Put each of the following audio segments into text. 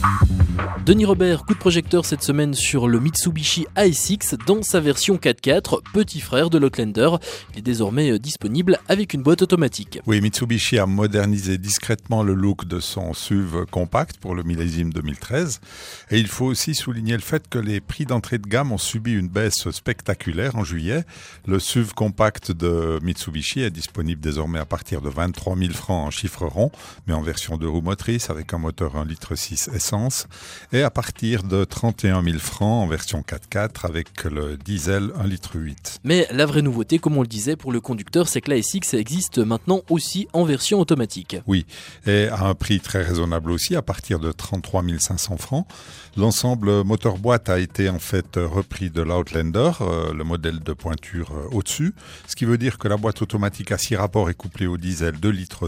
Denis Robert, coup de projecteur cette semaine sur le Mitsubishi ASX dans sa version 4x4, petit frère de l'Outlander. Il est désormais disponible avec une boîte automatique. Oui, Mitsubishi a modernisé discrètement le look de son SUV compact pour le millésime 2013. Et il faut aussi souligner le fait que les prix d'entrée de gamme ont subi une baisse spectaculaire en juillet. Le SUV compact de Mitsubishi est disponible désormais à partir de 23 000 francs en chiffre rond, mais en version 2 roues motrices avec un moteur 1,6 litre essence. Et à partir de 31 000 francs en version 4x4 avec le diesel 1,8 litre. Mais la vraie nouveauté, comme on le disait pour le conducteur, c'est que l'ASX existe maintenant aussi en version automatique. Oui, et à un prix très raisonnable aussi, à partir de 33 500 francs. L'ensemble moteur-boîte a été en fait repris de l'Outlander, le modèle de pointure au-dessus, ce qui veut dire que la boîte automatique à 6 rapports est couplée au diesel 2,2 litres,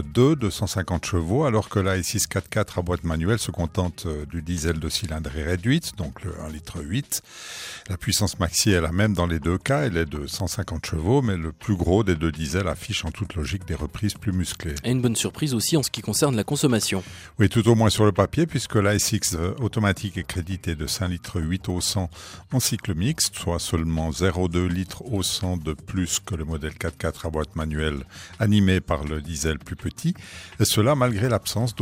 250 chevaux, alors que la ASX 4x4 à boîte manuelle se contente du diesel de cylindrée réduite, donc le 1,8 litre. La puissance maxi est la même dans les deux cas, elle est de 150 chevaux, mais le plus gros des deux diesels affiche en toute logique des reprises plus musclées. Et une bonne surprise aussi en ce qui concerne la consommation. Oui, tout au moins sur le papier, puisque la ASX automatique est créditée de 5,8 litres au 100 en cycle mixte, soit seulement 0,2 litres au 100 de plus que le modèle 4x4 à boîte manuelle animé par le diesel plus petit, et cela malgré l'absence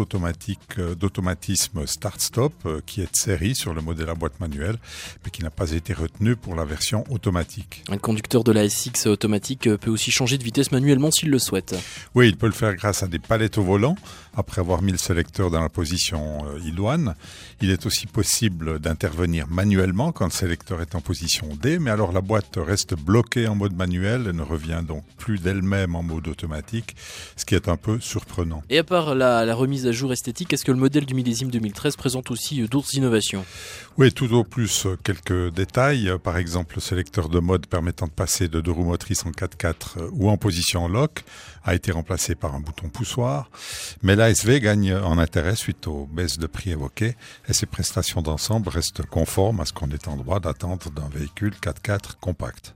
d'automatisme start-stop qui est de série sur le modèle à boîte manuelle, mais qui n'a pas été retenu pour la version automatique. Un conducteur de la ASX automatique peut aussi changer de vitesse manuellement s'il le souhaite. Oui, il peut le faire grâce à des palettes au volant, après avoir mis le sélecteur dans la position idoine. Il est aussi possible d'intervenir manuellement quand le sélecteur est en position D, mais alors la boîte reste bloquée en mode manuel et ne revient donc plus d'elle-même en mode automatique, ce qui est un peu surprenant. Et à part la remise à jour esthétique, est-ce que le modèle du millésime 2013 présente aussi d'autres innovations ? Oui, tout au plus quelques détails. Par exemple, le sélecteur de mode permettant de passer de 2 roues motrices en 4x4 ou en position lock a été remplacé par un bouton poussoir. Mais l'ASV gagne en intérêt suite aux baisses de prix évoquées et ses prestations d'ensemble restent conformes à ce qu'on est en droit d'attendre d'un véhicule 4x4 compact.